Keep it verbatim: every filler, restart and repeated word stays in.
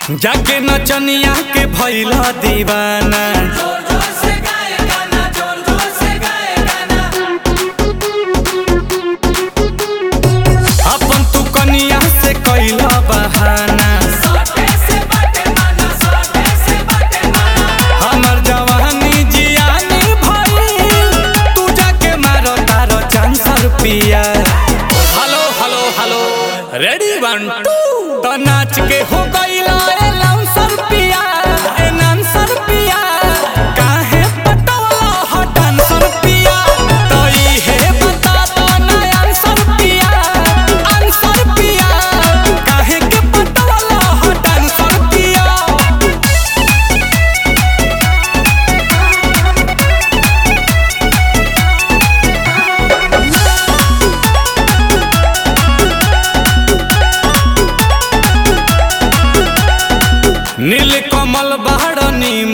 जाके नचनिया के भइला दीवाना। जोर जोर से गाए गाना, जोर जोर से गाए गाना। अपन तू कनिया से कइला बहाना। सौटे से बाटे माना, सौटे से बाटे माना। हमर जवानी जियानी भइल, तू जाके मारो तारो चांसर पिया। Hello hello hello ready one two तो नाच के हो गइला ए लाउंसर पिया, ए नांसर पिया। काहे पटवला हो डांसर पिया, तो इहे बता दो ना आंसर पिया, आंसर पिया। काहे के पटवला हो डांसर पिया। नील कमल बाड़ नीम